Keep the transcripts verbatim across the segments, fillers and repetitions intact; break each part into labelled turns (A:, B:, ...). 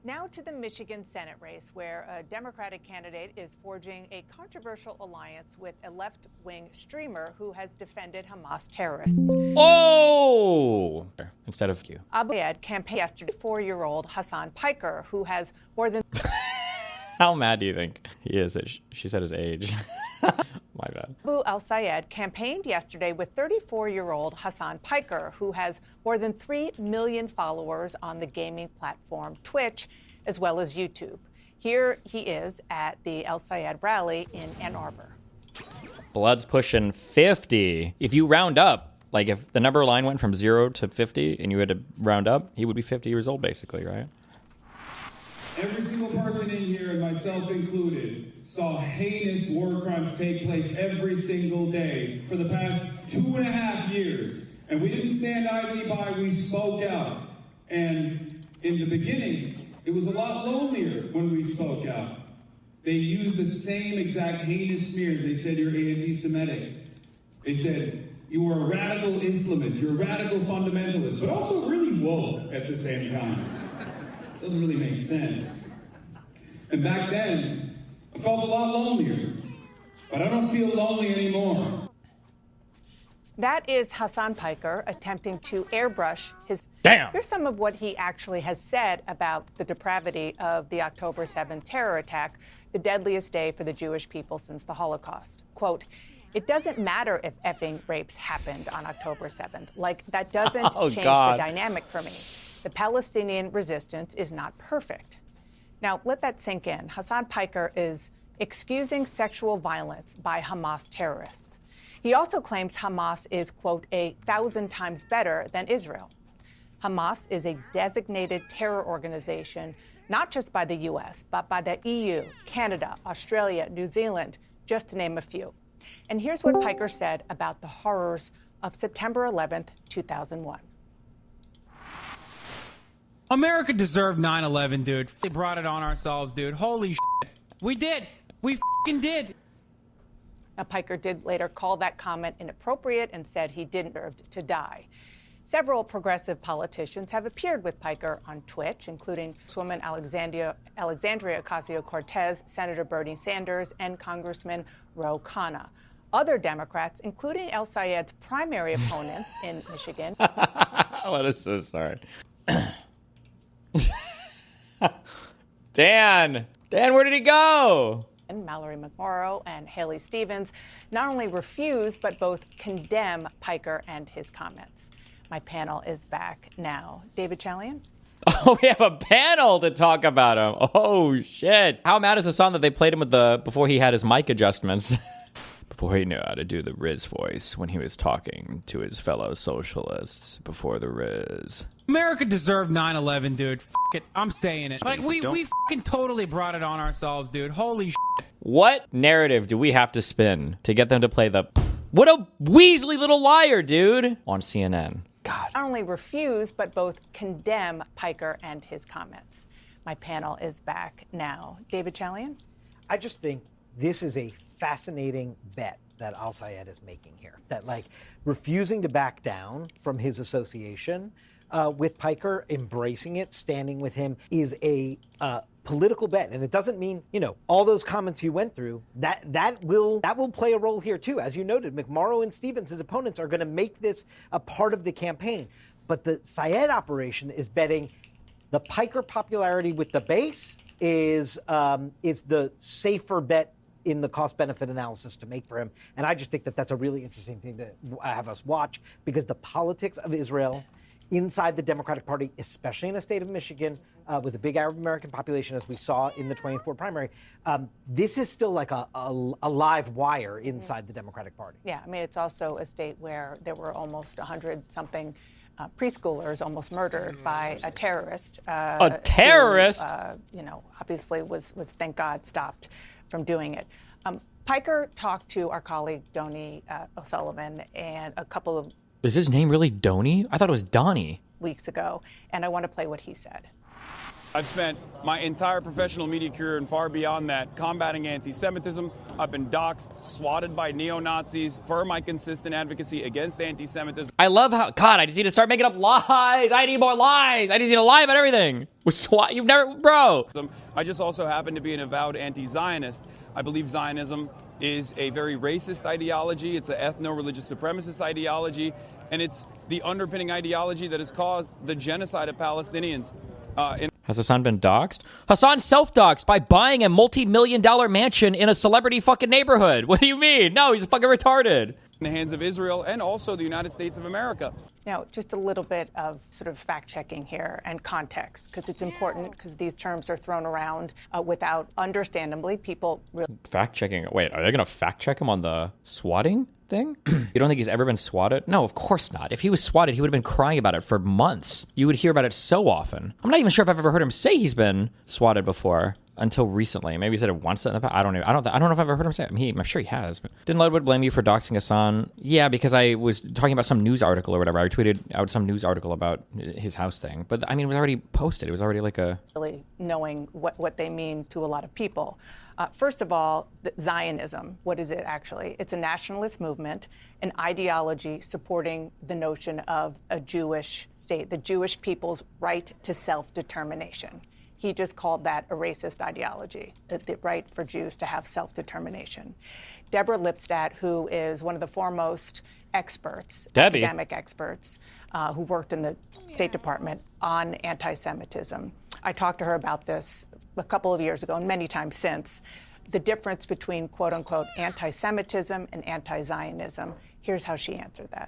A: Now to the Michigan Senate race, where a Democratic candidate is forging a controversial alliance with a left-wing streamer who has defended Hamas terrorists.
B: Oh! Instead of Q.
A: Abu Sayed campaigned yesterday four-year-old Hassan Piker, who has more than...
B: How mad do you think he is that she said his age? My bad.
A: Abu al-Sayed campaigned yesterday with thirty-four-year-old Hassan Piker, who has more than three million followers on the gaming platform Twitch, as well as YouTube. Here he is at the al-Sayed rally in Ann Arbor.
B: Blood's pushing fifty. If you round up, like if the number line went from zero to fifty and you had to round up, he would be fifty years old, basically, right?
C: Every single person in here, and myself included, saw heinous war crimes take place every single day for the past two and a half years. And we didn't stand idly by, we spoke out. And in the beginning, it was a lot lonelier when we spoke out. They used the same exact heinous smears. They said you're anti-Semitic. They said you were a radical Islamist, you're a radical fundamentalist, but also really woke at the same time. Doesn't really make sense. And back then, I felt a lot lonelier, but I don't feel lonely anymore.
A: That is Hassan Piker attempting to airbrush his...
B: Damn!
A: Here's some of what he actually has said about the depravity of the October seventh terror attack, the deadliest day for the Jewish people since the Holocaust. Quote, "It doesn't matter if effing rapes happened on October seventh. Like, that doesn't
B: oh,
A: change
B: God.
A: the dynamic for me. The Palestinian resistance is not perfect." Now, let that sink in. Hassan Piker is excusing sexual violence by Hamas terrorists. He also claims Hamas is, quote, a thousand times better than Israel. Hamas is a designated terror organization, not just by the U S, but by the E U, Canada, Australia, New Zealand, just to name a few. And here's what Piker said about the horrors of September eleventh, two thousand one.
D: America deserved nine eleven, dude. They brought it on ourselves, dude. Holy shit. We did. We fucking did.
A: Now, Piker did later call that comment inappropriate and said he didn't deserve to die. Several progressive politicians have appeared with Piker on Twitch, including Congresswoman Alexandria, Alexandria Ocasio-Cortez, Senator Bernie Sanders, and Congressman Ro Khanna. Other Democrats, including al-Sayed's primary opponents in Michigan.
B: Oh, that is so sorry. Dan! Dan, where did he go?
A: And Mallory McMorrow and Haley Stevens not only refuse, but both condemn Piker and his comments. My panel is back now. David Chalian?
B: Oh, we have a panel to talk about him. Oh, shit. How mad is Hassan that they played him with the before he had his mic adjustments? Before he knew how to do the Riz voice when he was talking to his fellow socialists before the Riz.
D: America deserved nine eleven, dude. F it. I'm saying it. Like, we, we fucking totally brought it on ourselves, dude. Holy shit.
B: What narrative do we have to spin to get them to play the... What a Weasley little liar, dude! On C N N. God.
A: Not only refuse, but both condemn Piker and his comments. My panel is back now. David Chalian?
E: I just think this is a fascinating bet that al-Sayed is making here. That, like, refusing to back down from his association uh, with Piker, embracing it, standing with him, is a uh, political bet. And it doesn't mean, you know, all those comments you went through, that that will that will play a role here, too. As you noted, McMorrow and Stevens, his opponents, are going to make this a part of the campaign. But the Sayed operation is betting the Piker popularity with the base is um, is the safer bet in the cost-benefit analysis to make for him. And I just think that that's a really interesting thing to have us watch, because the politics of Israel inside the Democratic Party, especially in a state of Michigan, uh, with a big Arab American population, as we saw in the twenty-four primary, um, this is still like a, a, a live wire inside the Democratic Party.
A: Yeah, I mean, it's also a state where there were almost one hundred something uh, preschoolers almost murdered by a terrorist. Uh,
B: a terrorist?
A: Who, uh, you know, obviously was, was, thank God, stopped from doing it. Um, Piker talked to our colleague Donnie uh, O'Sullivan and a couple of
B: Is his name really Donnie? I thought it was Donnie.
A: weeks ago, and I want to play what he said.
C: I've spent my entire professional media career and far beyond that combating anti-Semitism. I've been doxxed, swatted by neo-Nazis for my consistent advocacy against anti-Semitism.
B: I love how, God, I just need to start making up lies. I need more lies. I just need to lie about everything. With SWAT, you've never, bro.
C: I just also happen to be an avowed anti-Zionist. I believe Zionism is a very racist ideology. It's an ethno-religious supremacist ideology. And it's the underpinning ideology that has caused the genocide of Palestinians. Uh, in-
B: Has Hassan been doxxed? Hassan self-doxxed by buying a multi-million dollar mansion in a celebrity fucking neighborhood. What do you mean? No, he's fucking retarded.
C: In the hands of Israel and also the United States of America.
A: Now, just a little bit of sort of fact-checking here and context, because it's important, because these terms are thrown around uh, without, understandably, people really...
B: Fact-checking? Wait, are they going to fact-check him on the swatting thing? You don't think he's ever been swatted? No, of course not. If he was swatted, he would have been crying about it for months. You would hear about it so often. I'm not even sure if I've ever heard him say he's been swatted before. Until recently. Maybe he said it once in the past. I don't know. I don't. I don't know if I've ever heard him say it. I mean, he, I'm sure he has. But didn't Ludwig blame you for doxing Hassan? Yeah, because I was talking about some news article or whatever. I tweeted out some news article about his house thing. But I mean, it was already posted. It was already like a...
A: Really knowing what, what they mean to a lot of people. Uh, first of all, Zionism, what is it actually? It's a nationalist movement, an ideology supporting the notion of a Jewish state, the Jewish people's right to self-determination. He just called that a racist ideology, the right for Jews to have self-determination. Deborah Lipstadt, who is one of the foremost experts,
B: Debbie.
A: academic experts, uh, who worked in the State Department on anti-Semitism. I talked to her about this a couple of years ago and many times since, the difference between quote-unquote anti-Semitism and anti-Zionism. Here's how she answered that.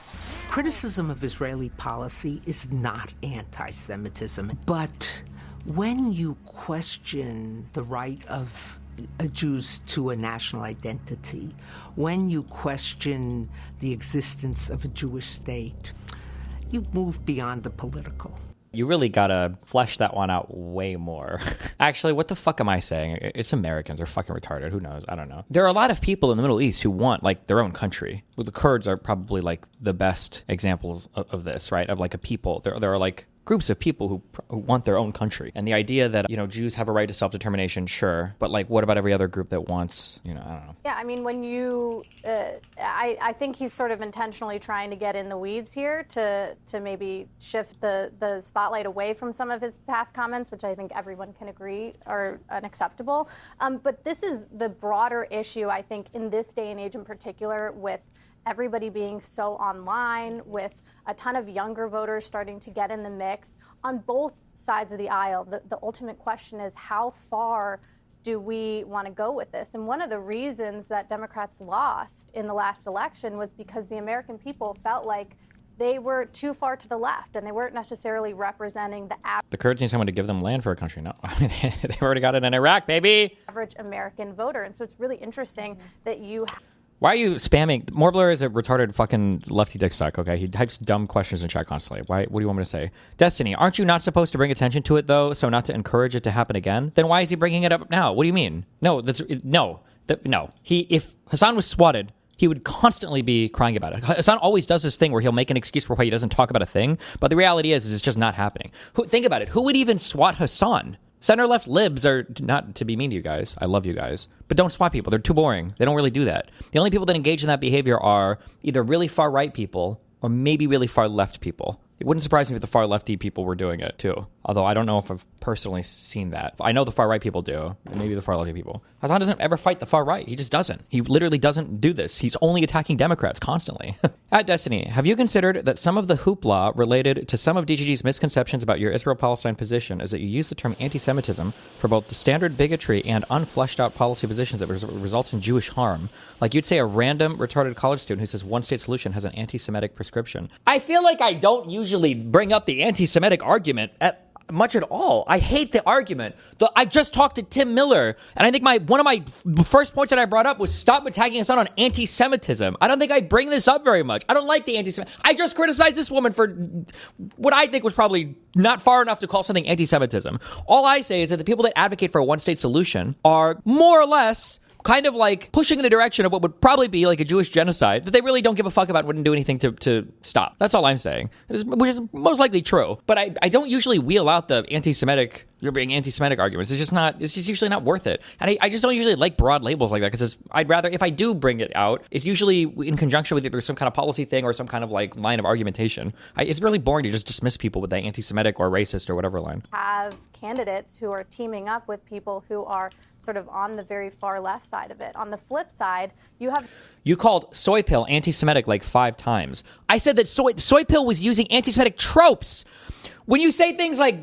F: Criticism of Israeli policy is not anti-Semitism, but when you question the right of Jews to a national identity, when you question the existence of a Jewish state, you move beyond the political.
B: You really gotta flesh that one out way more. Actually, what the fuck am I saying? It's Americans. They're fucking retarded. Who knows? I don't know. There are a lot of people in the Middle East who want, like, their own country. Well, the Kurds are probably, like, the best examples of, of this, right? Of, like, a people. There, there are, like, groups of people who, who want their own country. And the idea that, you know, Jews have a right to self-determination, sure. But, like, what about every other group that wants, you know, I don't know.
G: Yeah, I mean, when you, uh, I, I think he's sort of intentionally trying to get in the weeds here to to maybe shift the, the spotlight away from some of his past comments, which I think everyone can agree are unacceptable. Um, but this is the broader issue, I think, in this day and age in particular, with everybody being so online, with a ton of younger voters starting to get in the mix on both sides of the aisle. The, the ultimate question is, how far do we want to go with this? And one of the reasons that Democrats lost in the last election was because the American people felt like they were too far to the left and they weren't necessarily representing the average.
B: The Kurds need someone to give them land for a country. No, I mean, they've already got it in Iraq, baby.
G: Average American voter. And so it's really interesting mm-hmm. that you...
B: Why are you spamming? Morbler is a retarded fucking lefty dick suck, okay? He types dumb questions in chat constantly. Why? What do you want me to say? Destiny, aren't you not supposed to bring attention to it, though, so not to encourage it to happen again? Then why is he bringing it up now? What do you mean? No, that's no. That, no. He, if Hassan was swatted, he would constantly be crying about it. Hassan always does this thing where he'll make an excuse for why he doesn't talk about a thing, but the reality is, is it's just not happening. Who, think about it. Who would even swat Hassan? Center-left libs are, not to be mean to you guys, I love you guys, but don't swat people. They're too boring. They don't really do that. The only people that engage in that behavior are either really far-right people or maybe really far-left people. It wouldn't surprise me if the far-lefty people were doing it, too. Although I don't know if I've personally seen that. I know the far-right people do. Maybe the far-lefty people. Hassan doesn't ever fight the far-right. He just doesn't. He literally doesn't do this. He's only attacking Democrats constantly. At Destiny, have you considered that some of the hoopla related to some of D G G's misconceptions about your Israel-Palestine position is that you use the term anti-Semitism for both the standard bigotry and unfleshed-out policy positions that res- result in Jewish harm? Like you'd say a random retarded college student who says one-state solution has an anti-Semitic prescription. I feel like I don't usually bring up the anti-Semitic argument at much at all. I hate the argument. The, I just talked to Tim Miller, and I think my one of my first points that I brought up was stop attacking us on anti-Semitism. I don't think I bring this up very much. I don't like the anti-Semitic. I just criticized this woman for what I think was probably not far enough to call something anti-Semitism. All I say is that the people that advocate for a one-state solution are more or less kind of like pushing in the direction of what would probably be like a Jewish genocide that they really don't give a fuck about, wouldn't do anything to, to stop. That's all I'm saying, which is most likely true. But I, I don't usually wheel out the anti-Semitic, you're being anti-Semitic arguments. It's just not, it's just usually not worth it. And I, I just don't usually like broad labels like that, because I'd rather, if I do bring it out, it's usually in conjunction with either some kind of policy thing or some kind of like line of argumentation. I, it's really boring to just dismiss people with the anti-Semitic or racist or whatever line.
G: Have candidates who are teaming up with people who are sort of on the very far left side of it. On the flip side, you have...
B: You called Soy Pill anti-Semitic like five times. I said that Soy, Soy Pill was using anti-Semitic tropes. When you say things like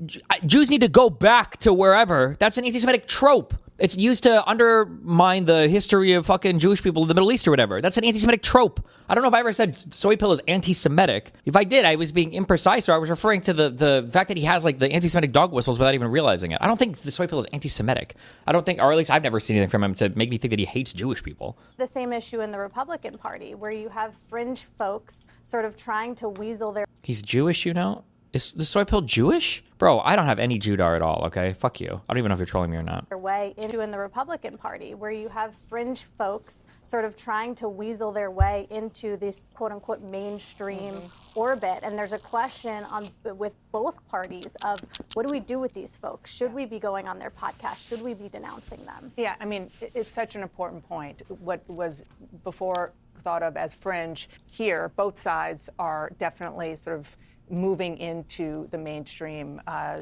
B: Jews need to go back to wherever, that's an anti-Semitic trope. It's used to undermine the history of fucking Jewish people in the Middle East or whatever. That's an anti-Semitic trope. I don't know if I ever said Soy Pill is anti-Semitic. If I did, I was being imprecise, or I was referring to the, the fact that he has like the anti-Semitic dog whistles without even realizing it. I don't think the Soy Pill is anti-Semitic. I don't think, or at least I've never seen anything from him to make me think that he hates Jewish people.
G: The same issue in the Republican Party, where you have fringe folks sort of trying to weasel their...
B: He's Jewish, you know? Is the Soy Pill Jewish? Bro, I don't have any Judar at all, okay? Fuck you. I don't even know if you're trolling me or not.
G: Their way into in the Republican Party, where you have fringe folks sort of trying to weasel their way into this quote-unquote mainstream mm-hmm. orbit. And there's a question on with both parties of what do we do with these folks? Should we be going on their podcast? Should we be denouncing them?
A: Yeah, I mean, it's such an important point. What was before thought of as fringe, here, both sides are definitely sort of moving into the mainstream. Uh,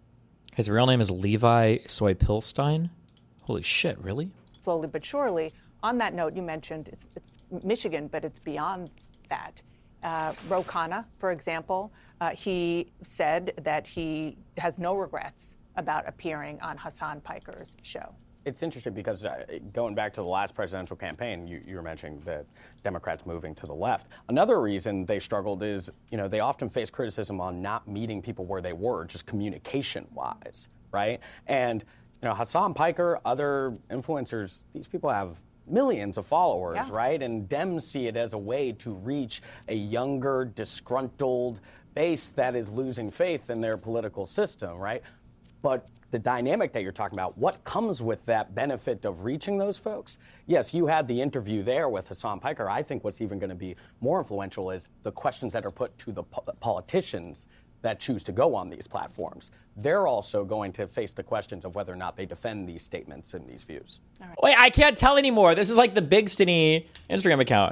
B: His real name is Levi Soy Pilstein? Holy shit, really?
A: Slowly but surely. On that note, you mentioned it's, it's Michigan, but it's beyond that. Uh, Ro Khanna, for example, uh, he said that he has no regrets about appearing on Hasan Piker's show.
H: It's interesting because uh, going back to the last presidential campaign, you, you were mentioning the Democrats moving to the left. Another reason they struggled is, you know, they often face criticism on not meeting people where they were, just communication-wise, right? And, you know, Hasan Piker, other influencers, these people have millions of followers, yeah. right? And Dems see it as a way to reach a younger, disgruntled base that is losing faith in their political system, right? But the dynamic that you're talking about, what comes with that benefit of reaching those folks? Yes, you had the interview there with Hasan Piker. I think what's even going to be more influential is the questions that are put to the po- politicians that choose to go on these platforms. They're also going to face the questions of whether or not they defend these statements and these views.
B: All right. Wait, I can't tell anymore. This is like the Big Stinny Instagram account.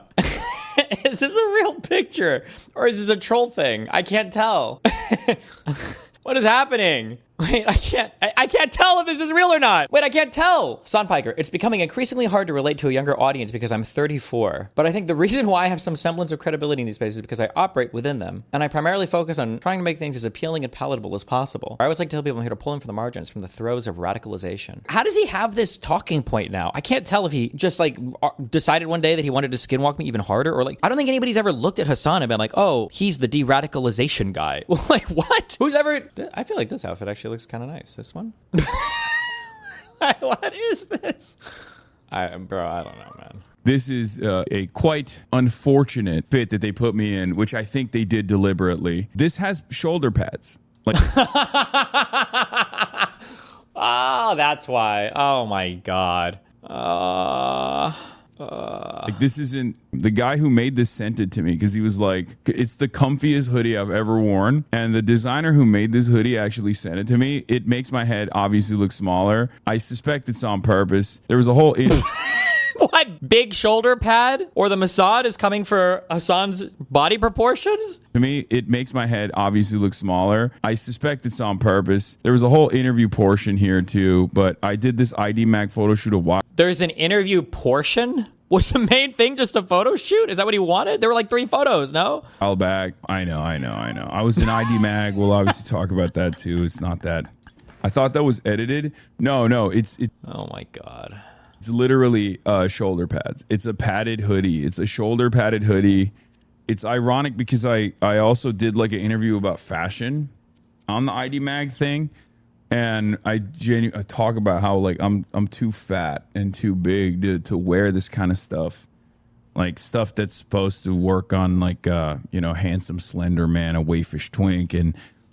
B: Is this a real picture? Or is this a troll thing? I can't tell. What is happening? Wait, I can't, I, I can't tell if this is real or not. Wait, I can't tell. Hasan Piker, it's becoming increasingly hard to relate to a younger audience because I'm thirty-four. But I think the reason why I have some semblance of credibility in these spaces is because I operate within them. And I primarily focus on trying to make things as appealing and palatable as possible. I always like to tell people I'm here to pull them from the margins, from the throes of radicalization. How does he have this talking point now? I can't tell if he just like decided one day that he wanted to skinwalk me even harder, or like, I don't think anybody's ever looked at Hasan and been like, oh, he's the de-radicalization guy. Like, what? Who's ever, I feel like this outfit actually looks kind of nice. This one? What is this? I, bro, I don't know, man.
I: This is uh, a quite unfortunate fit that they put me in, which I think they did deliberately. This has shoulder pads. Like,
B: oh, that's why. Oh my god. Uh, uh.
I: Like, this isn't the guy who made this sent it to me because he was like, it's the comfiest hoodie I've ever worn. And the designer who made this hoodie actually sent it to me. It makes my head obviously look smaller. I suspect it's on purpose. There was a whole... In-
B: What? Big shoulder pad? Or the Mossad is coming for Hasan's body proportions?
I: To me, it makes my head obviously look smaller. I suspect it's on purpose. There was a whole interview portion here too, but I did this I D Mag photo shoot a while.
B: There's an interview portion? Was the main thing just a photo shoot? Is that what he wanted? There were like three photos, no?
I: I'll back. I know, I know, I know. I was in I D Mag. We'll obviously talk about that too. It's not that. I thought that was edited. No, no, it's... It,
B: oh my God.
I: It's literally uh, shoulder pads. It's a padded hoodie. It's a shoulder padded hoodie. It's ironic because I, I also did like an interview about fashion on the I D Mag thing. And I, genu- I talk about how like I'm I'm too fat and too big to, to wear this kind of stuff. Like stuff that's supposed to work on like, uh, you know, handsome, slender man, a waifish twink. And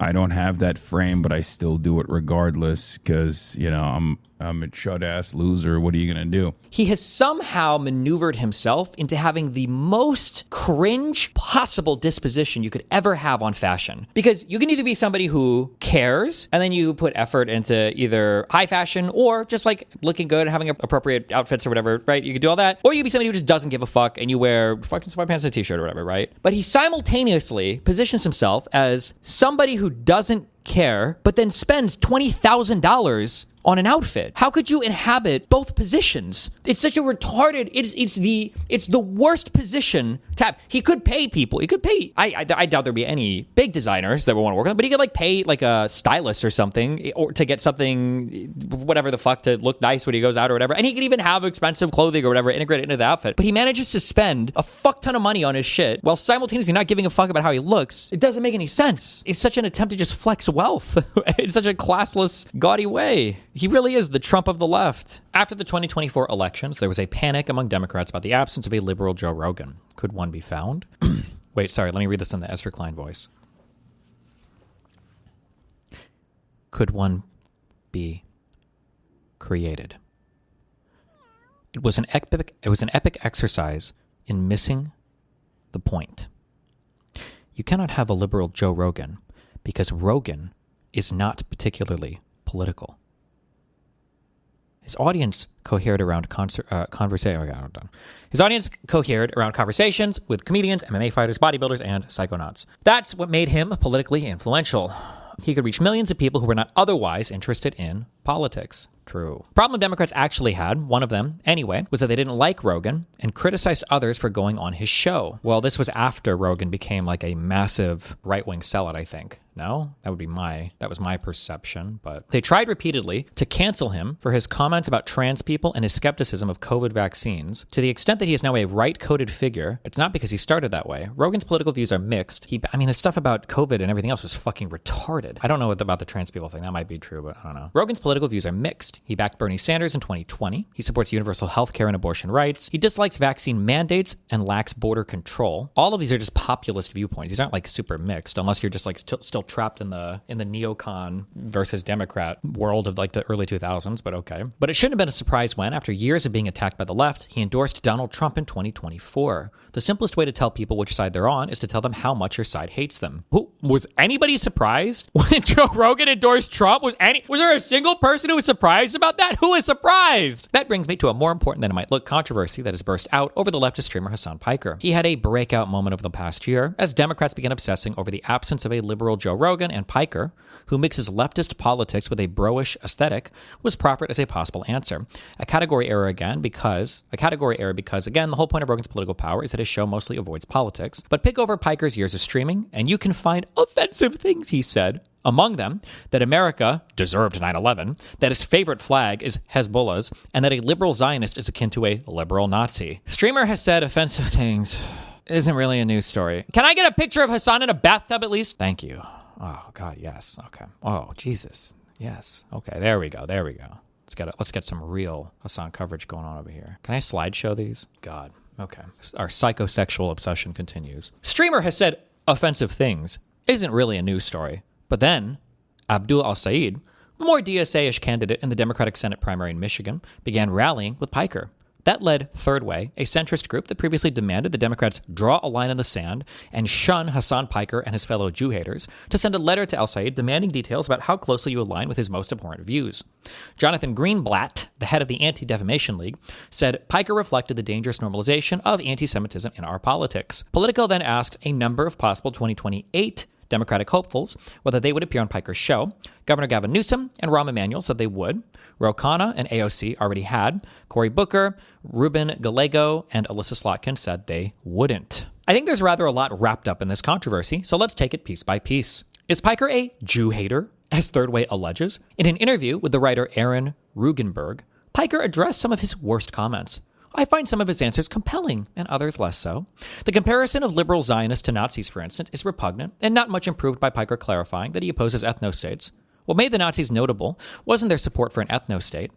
I: I don't have that frame, but I still do it regardless because, you know, I'm I'm a chud-ass loser. What are you going to do?
B: He has somehow maneuvered himself into having the most cringe possible disposition you could ever have on fashion. Because you can either be somebody who cares, and then you put effort into either high fashion or just like looking good and having appropriate outfits or whatever, right? You can do all that. Or you can be somebody who just doesn't give a fuck and you wear fucking sweatpants and a t-shirt or whatever, right? But he simultaneously positions himself as somebody who doesn't care, but then spends twenty thousand dollars on an outfit. How could you inhabit both positions? It's such a retarded, it's it's the it's the worst position to have. He could pay people. He could pay, I, I, I doubt there'd be any big designers that would want to work on it, but he could like pay like a stylist or something or to get something, whatever the fuck, to look nice when he goes out or whatever. And he could even have expensive clothing or whatever integrated into the outfit. But he manages to spend a fuck ton of money on his shit while simultaneously not giving a fuck about how he looks. It doesn't make any sense. It's such an attempt to just flex wealth in such a classless, gaudy way. He really is the Trump of the left. After the twenty twenty-four elections, there was a panic among Democrats about the absence of a liberal Joe Rogan. Could one be found? Wait, sorry, let me read this in the Esther Klein voice. Could one be created? It was an epic, it was an epic exercise in missing the point. You cannot have a liberal Joe Rogan because Rogan is not particularly political. His audience cohered around concert, uh, conversation. His audience cohered around conversations with comedians, M M A fighters, bodybuilders, and psychonauts. That's what made him politically influential. He could reach millions of people who were not otherwise interested in politics. True. Problem Democrats actually had, one of them anyway, was that they didn't like Rogan and criticized others for going on his show. Well, this was after Rogan became like a massive right-wing sellout, I think. No? That would be my, that was my perception. But they tried repeatedly to cancel him for his comments about trans people and his skepticism of COVID vaccines. To the extent that he is now a right-coded figure, it's not because he started that way. Rogan's political views are mixed. He, I mean, his stuff about COVID and everything else was fucking retarded. I don't know what about the trans people thing. That might be true, but I don't know. Rogan's political views are mixed. He backed Bernie Sanders in twenty twenty. He supports universal health care and abortion rights. He dislikes vaccine mandates and lacks border control. All of these are just populist viewpoints. These aren't like super mixed, unless you're just like st- still trapped in the in the neocon versus Democrat world of like the early two thousands, but okay. But it shouldn't have been a surprise when, after years of being attacked by the left, he endorsed Donald Trump in twenty twenty-four. The simplest way to tell people which side they're on is to tell them how much your side hates them. Who, was anybody surprised when Joe Rogan endorsed Trump? Was any was there a single person who was surprised about that? Who is surprised? That brings me to a more important than it might look controversy that has burst out over the leftist streamer Hasan Piker. He had a breakout moment over the past year as Democrats began obsessing over the absence of a liberal Joe Rogan, and Piker, who mixes leftist politics with a bro-ish aesthetic, was proffered as a possible answer. A category error again because, a category error because, again, the whole point of Rogan's political power is that his show mostly avoids politics. But pick over Piker's years of streaming, and you can find offensive things he said. Among them, that America deserved nine eleven, that his favorite flag is Hezbollah's, and that a liberal Zionist is akin to a liberal Nazi. Streamer has said offensive things. Isn't really a news story. Can I get a picture of Hasan in a bathtub at least? Thank you. Oh, God, yes. Okay. Oh, Jesus. Yes. Okay, there we go. There we go. Let's get, a, let's get some real Hasan coverage going on over here. Can I slideshow these? God. Okay. Our psychosexual obsession continues. Streamer has said offensive things. Isn't really a news story. But then, Abdul Al-Sayed, the more D S A-ish candidate in the Democratic Senate primary in Michigan, began rallying with Piker. That led Third Way, a centrist group that previously demanded the Democrats draw a line in the sand and shun Hasan Piker and his fellow Jew haters, to send a letter to Al-Sayed demanding details about how closely you align with his most abhorrent views. Jonathan Greenblatt, the head of the Anti-Defamation League, said Piker reflected the dangerous normalization of anti-Semitism in our politics. Politico then asked a number of possible twenty twenty-eight Democratic hopefuls whether they would appear on Piker's show. Governor Gavin Newsom and Rahm Emanuel said they would. Ro Khanna and A O C already had. Cory Booker, Ruben Gallego, and Alyssa Slotkin said they wouldn't. I think there's rather a lot wrapped up in this controversy, so let's take it piece by piece. Is Piker a Jew hater, as Third Way alleges? In an interview with the writer Aaron Rugenberg, Piker addressed some of his worst comments. I find some of his answers compelling, and others less so. The comparison of liberal Zionists to Nazis, for instance, is repugnant, and not much improved by Piker clarifying that he opposes ethnostates. What made the Nazis notable wasn't their support for an ethnostate.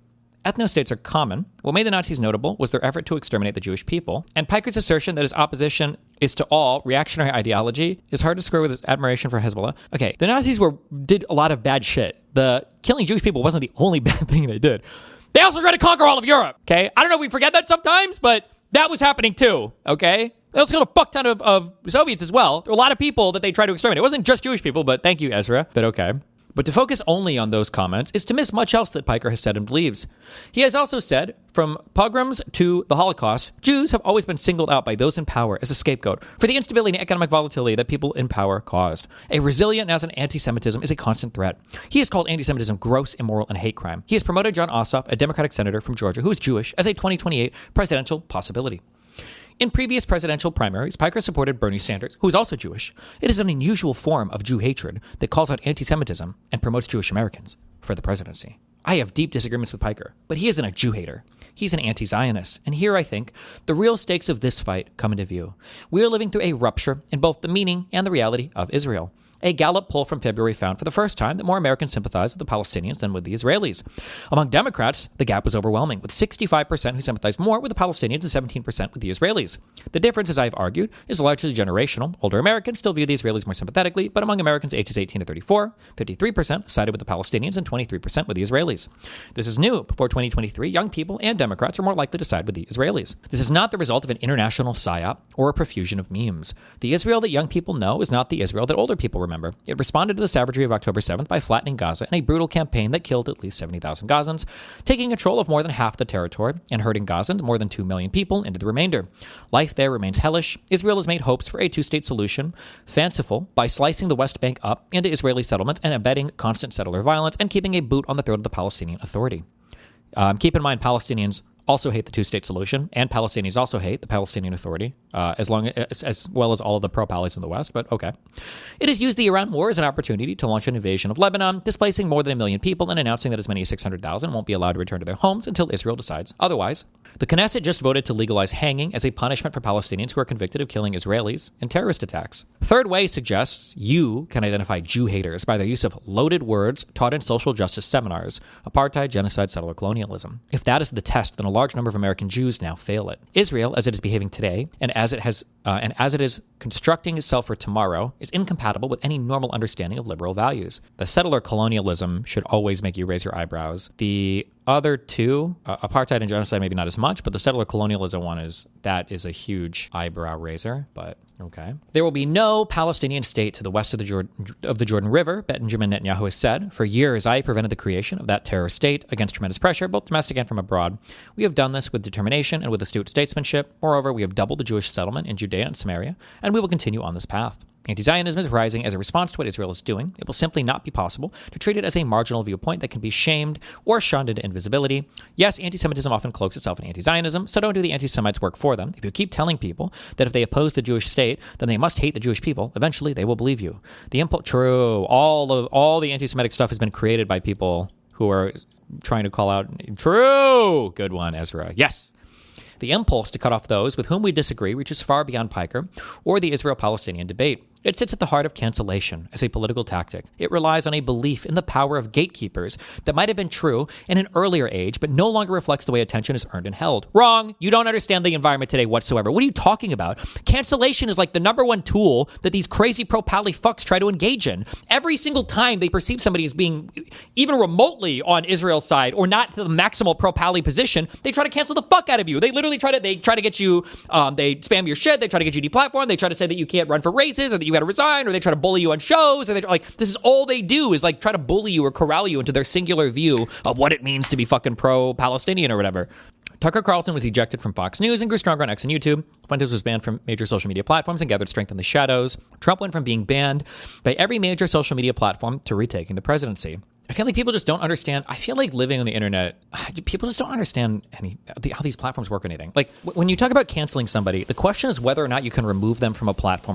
B: ethno-states are common. What made the Nazis notable was their effort to exterminate the Jewish people. And Piker's assertion that his opposition is to all reactionary ideology is hard to square with his admiration for Hezbollah. Okay, the Nazis were did a lot of bad shit. The killing Jewish people wasn't the only bad thing they did. They also tried to conquer all of Europe, okay? I don't know if we forget that sometimes, but that was happening too, okay? They also killed a fuck ton of, of Soviets as well. There were a lot of people that they tried to exterminate. It wasn't just Jewish people, but thank you, Ezra. But okay. But to focus only on those comments is to miss much else that Piker has said and believes. He has also said, from pogroms to the Holocaust, Jews have always been singled out by those in power as a scapegoat for the instability and economic volatility that people in power caused. A resilient as an anti-Semitism is a constant threat. He has called anti-Semitism gross, immoral, and hate crime. He has promoted John Ossoff, a Democratic senator from Georgia who is Jewish, as a twenty twenty-eight presidential possibility. In previous presidential primaries, Piker supported Bernie Sanders, who is also Jewish. It is an unusual form of Jew hatred that calls out anti-Semitism and promotes Jewish Americans for the presidency. I have deep disagreements with Piker, but he isn't a Jew hater. He's an anti-Zionist. And here, I think, the real stakes of this fight come into view. We are living through a rupture in both the meaning and the reality of Israel. A Gallup poll from February found for the first time that more Americans sympathize with the Palestinians than with the Israelis. Among Democrats, the gap was overwhelming, with sixty-five percent who sympathize more with the Palestinians and seventeen percent with the Israelis. The difference, as I've argued, is largely generational. Older Americans still view the Israelis more sympathetically, but among Americans ages eighteen to thirty-four, fifty-three percent sided with the Palestinians and twenty-three percent with the Israelis. This is new. Before twenty twenty-three, young people and Democrats are more likely to side with the Israelis. This is not the result of an international psyop or a profusion of memes. The Israel that young people know is not the Israel that older people remember. It responded to the savagery of October seventh by flattening Gaza in a brutal campaign that killed at least seventy thousand Gazans, taking control of more than half the territory and herding Gazans, more than two million people, into the remainder. Life there remains hellish. Israel has made hopes for a two-state solution fanciful by slicing the West Bank up into Israeli settlements and embedding constant settler violence and keeping a boot on the throat of the Palestinian Authority. Um, keep in mind, Palestinians also hate the two-state solution, and Palestinians also hate the Palestinian Authority, uh, as long as, as well as all of the pro-Pallies in the West, but okay. It has used the Iran war as an opportunity to launch an invasion of Lebanon, displacing more than a million people and announcing that as many as six hundred thousand won't be allowed to return to their homes until Israel decides otherwise. The Knesset just voted to legalize hanging as a punishment for Palestinians who are convicted of killing Israelis in terrorist attacks. Third Way suggests you can identify Jew haters by their use of loaded words taught in social justice seminars: apartheid, genocide, settler colonialism. If that is the test, then a large number of American Jews now fail it. Israel, as it is behaving today, and as it has, uh, and as it is constructing itself for tomorrow, is incompatible with any normal understanding of liberal values. The settler colonialism should always make you raise your eyebrows. The other two, uh, apartheid and genocide, maybe not as much, but the settler colonialism one is that is a huge eyebrow raiser. But okay, there will be no Palestinian state to the west of the Jordan, of the Jordan River, Benjamin Netanyahu has said. For years, I prevented the creation of that terror state against tremendous pressure, both domestic and from abroad. We have done this with determination and with astute statesmanship. Moreover, we have doubled the Jewish settlement in Judea and Samaria, and we will continue on this path. Anti-Zionism is rising as a response to what Israel is doing. It will simply not be possible to treat it as a marginal viewpoint that can be shamed or shunned into invisibility. Yes, anti-Semitism often cloaks itself in anti-Zionism, so don't do the anti-Semites work for them. If you keep telling people that if they oppose the Jewish state, then they must hate the Jewish people, eventually they will believe you. The impulse, true, all of all the anti-Semitic stuff has been created by people who are trying to call out, true, good one, Ezra, yes. The impulse to cut off those with whom we disagree reaches far beyond Piker or the Israel-Palestinian debate. It sits at the heart of cancellation as a political tactic. It relies on a belief in the power of gatekeepers that might have been true in an earlier age, but no longer reflects the way attention is earned and held. Wrong. You don't understand the environment today whatsoever. What are you talking about? Cancellation is like the number one tool that these crazy pro-Pally fucks try to engage in. Every single time they perceive somebody as being even remotely on Israel's side or not to the maximal pro-Pally position, they try to cancel the fuck out of you. They literally try to, they try to get you, um, they spam your shit, they try to get you deplatformed, they try to say that you can't run for races or that you got to resign, or they try to bully you on shows, or they like, this is all they do is like try to bully you or corral you into their singular view of what it means to be fucking pro-Palestinian or whatever. Tucker Carlson was ejected from Fox News and grew stronger on X and YouTube. Fuentes was banned from major social media platforms and gathered strength in the shadows. Trump went from being banned by every major social media platform to retaking the presidency. I feel like people just don't understand. I feel like living on the internet, people just don't understand any how these platforms work or anything. Like when you talk about canceling somebody, the question is whether or not you can remove them from a platform or not.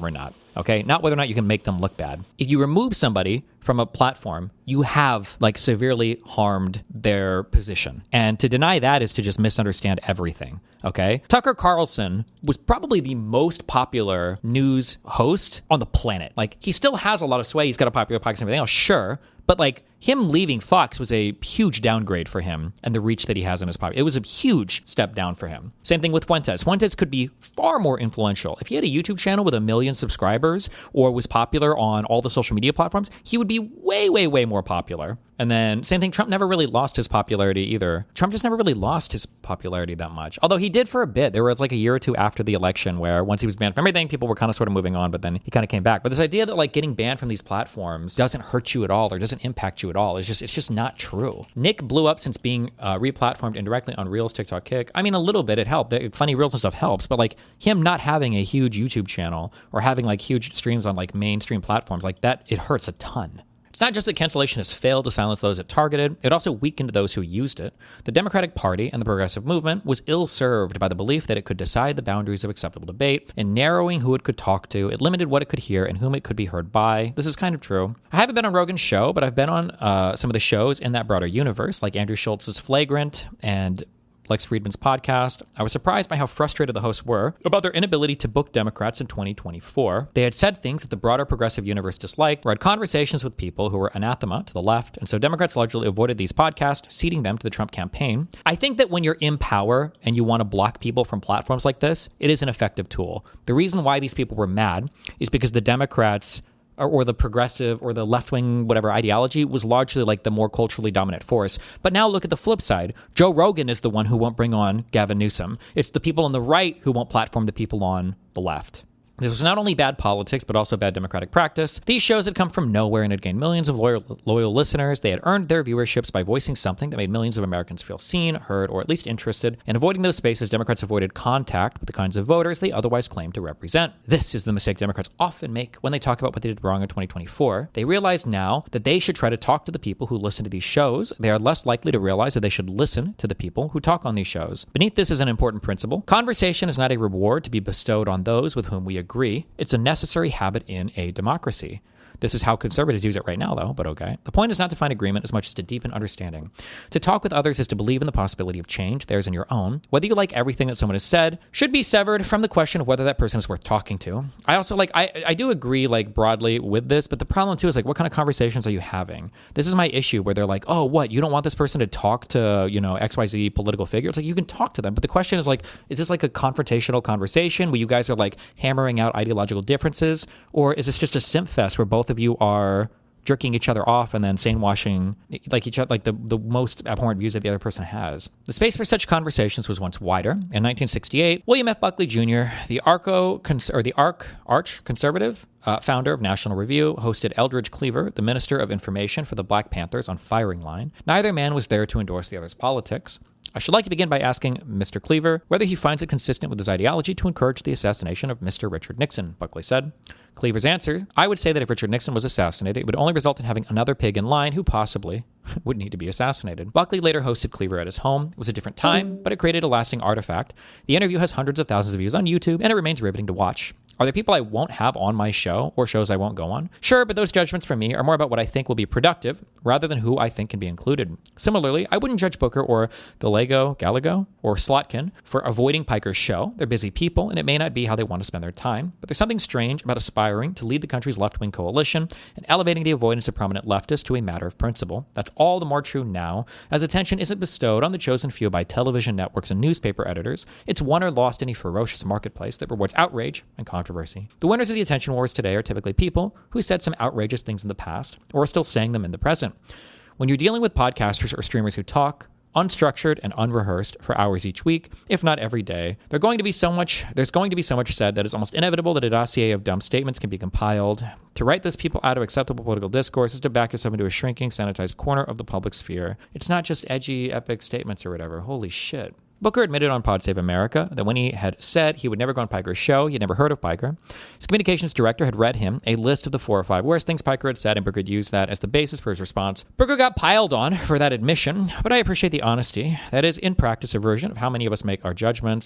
B: okay? Not whether or not you can make them look bad. If you remove somebody from a platform, you have like severely harmed their position. And to deny that is to just misunderstand everything, okay? Tucker Carlson was probably the most popular news host on the planet. Like, he still has a lot of sway. He's got a popular podcast and everything else, sure. But like, him leaving Fox was a huge downgrade for him and the reach that he has in his podcast. It was a huge step down for him. Same thing with Fuentes. Fuentes could be far more influential. If he had a YouTube channel with a million subscribers or was popular on all the social media platforms, he would be way, way, way more popular. And then same thing, Trump never really lost his popularity either. Trump just never really lost his popularity that much. Although he did for a bit. There was like a year or two after the election where once he was banned from everything, people were kind of sort of moving on, but then he kind of came back. But this idea that like getting banned from these platforms doesn't hurt you at all or doesn't impact you at all, it's just it's just not true. Nick blew up since being uh, replatformed indirectly on Reels, TikTok, Kick. I mean, a little bit, it helped. The funny Reels and stuff helps, but like him not having a huge YouTube channel or having like huge streams on like mainstream platforms like that, it hurts a ton. It's not just that cancellation has failed to silence those it targeted, it also weakened those who used it. The Democratic Party and the progressive movement was ill-served by the belief that it could decide the boundaries of acceptable debate. In narrowing who it could talk to, it limited what it could hear and whom it could be heard by. This is kind of true. I haven't been on Rogan's show, but I've been on uh, some of the shows in that broader universe, like Andrew Schultz's Flagrant and Lex Friedman's podcast. I was surprised by how frustrated the hosts were about their inability to book Democrats in twenty twenty-four. They had said things that the broader progressive universe disliked, or had conversations with people who were anathema to the left, and so Democrats largely avoided these podcasts, ceding them to the Trump campaign. I think that when you're in power and you want to block people from platforms like this, it is an effective tool. The reason why these people were mad is because the Democrats or the progressive or the left-wing whatever ideology was largely like the more culturally dominant force. But now look at the flip side. Joe Rogan is the one who won't bring on Gavin Newsom. It's the people on the right who won't platform the people on the left. This was not only bad politics, but also bad democratic practice. These shows had come from nowhere and had gained millions of loyal, loyal listeners. They had earned their viewerships by voicing something that made millions of Americans feel seen, heard, or at least interested. In avoiding those spaces, Democrats avoided contact with the kinds of voters they otherwise claimed to represent. This is the mistake Democrats often make when they talk about what they did wrong in twenty twenty-four. They realize now that they should try to talk to the people who listen to these shows. They are less likely to realize that they should listen to the people who talk on these shows. Beneath this is an important principle. Conversation is not a reward to be bestowed on those with whom we agree. It's a necessary habit in a democracy. This is how conservatives use it right now, though, but okay. The point is not to find agreement as much as to deepen understanding. To talk with others is to believe in the possibility of change, theirs and your own. Whether you like everything that someone has said should be severed from the question of whether that person is worth talking to. I also like, I, I do agree like broadly with this, but the problem too is like, what kind of conversations are you having? This is my issue where they're like, oh, what? You don't want this person to talk to, you know, X Y Z political figure? It's like, you can talk to them, but the question is like, is this like a confrontational conversation where you guys are like hammering out ideological differences? Or is this just a simp fest where both of you are jerking each other off and then sandwashing like each other, like the, the most abhorrent views that the other person has? The space for such conversations was once wider. In nineteen sixty-eight, William F. Buckley Junior, the Arco or the Arc Arch conservative uh, founder of National Review, hosted Eldridge Cleaver, the Minister of Information for the Black Panthers, on firing line. Neither man was there to endorse the other's politics. I should like to begin by asking Mister Cleaver whether he finds it consistent with his ideology to encourage the assassination of Mister Richard Nixon, Buckley said. Cleaver's answer: I would say that if Richard Nixon was assassinated, it would only result in having another pig in line who possibly would need to be assassinated. Buckley later hosted Cleaver at his home. It was a different time, but it created a lasting artifact. The interview has hundreds of thousands of views on YouTube, and it remains riveting to watch. Are there people I won't have on my show or shows I won't go on? Sure, but those judgments from me are more about what I think will be productive rather than who I think can be included. Similarly, I wouldn't judge Booker or Gallego, Gallego or Slotkin for avoiding Piker's show. They're busy people, and it may not be how they want to spend their time, but there's something strange about aspiring to lead the country's left-wing coalition and elevating the avoidance of prominent leftists to a matter of principle. That's all the more true now, as attention isn't bestowed on the chosen few by television networks and newspaper editors. It's won or lost in a ferocious marketplace that rewards outrage and controversy. The winners of the attention wars today are typically people who said some outrageous things in the past or are still saying them in the present. When you're dealing with podcasters or streamers who talk unstructured and unrehearsed for hours each week, if not every day, there's going to be so much there's going to be so much said that it's almost inevitable that a dossier of dumb statements can be compiled. To write those people out of acceptable political discourse is to back yourself into a shrinking, sanitized corner of the public sphere. It's not just edgy, epic statements or whatever. Holy shit. Booker admitted on Pod Save America that when he had said he would never go on Piker's show, he had never heard of Piker. His communications director had read him a list of the four or five worst things Piker had said, and Booker had used that as the basis for his response. Booker got piled on for that admission, but I appreciate the honesty. That is, in practice, a version of how many of us make our judgments.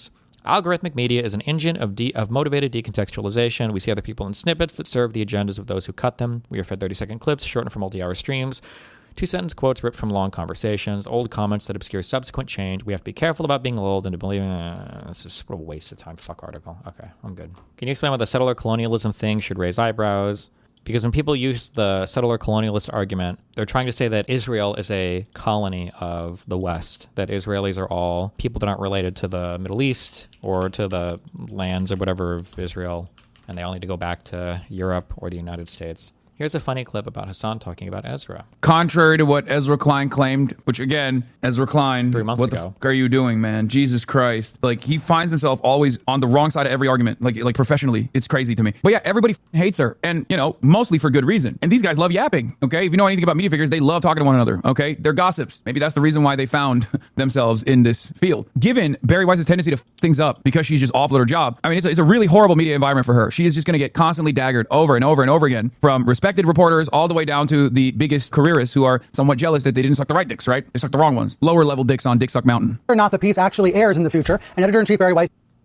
B: Algorithmic media is an engine of de- of motivated decontextualization. We see other people in snippets that serve the agendas of those who cut them. We are fed thirty-second clips, shortened for multi-hour streams. Two-sentence quotes ripped from long conversations, old comments that obscure subsequent change. We have to be careful about being lulled into believing, uh, this is sort of a waste of time. Fuck article. Okay, I'm good. Can you explain why the settler colonialism thing should raise eyebrows? Because when people use the settler colonialist argument, they're trying to say that Israel is a colony of the West, that Israelis are all people that aren't related to the Middle East or to the lands or whatever of Israel, and they all need to go back to Europe or the United States. Here's a funny clip about Hassan talking about Ezra.
I: Contrary to what Ezra Klein claimed, which again, Ezra Klein,
B: Three months
I: what
B: ago.
I: the fuck are you doing, man? Jesus Christ. Like, he finds himself always on the wrong side of every argument, like like professionally. It's crazy to me. But yeah, everybody f- hates her, and, you know, mostly for good reason. And these guys love yapping, okay? If you know anything about media figures, they love talking to one another, okay? They're gossips. Maybe that's the reason why they found themselves in this field. Given Barry Weise's tendency to f- things up because she's just awful at her job, I mean, it's a, it's a really horrible media environment for her. She is just going to get constantly daggered over and over and over again from respected reporters all the way down to the biggest careerists who are somewhat jealous that they didn't suck the right dicks, right? They sucked the wrong ones. Lower level dicks on Dick Suck Mountain.
J: Or not the piece actually airs in the future, and editor-in-chief Barry Weiss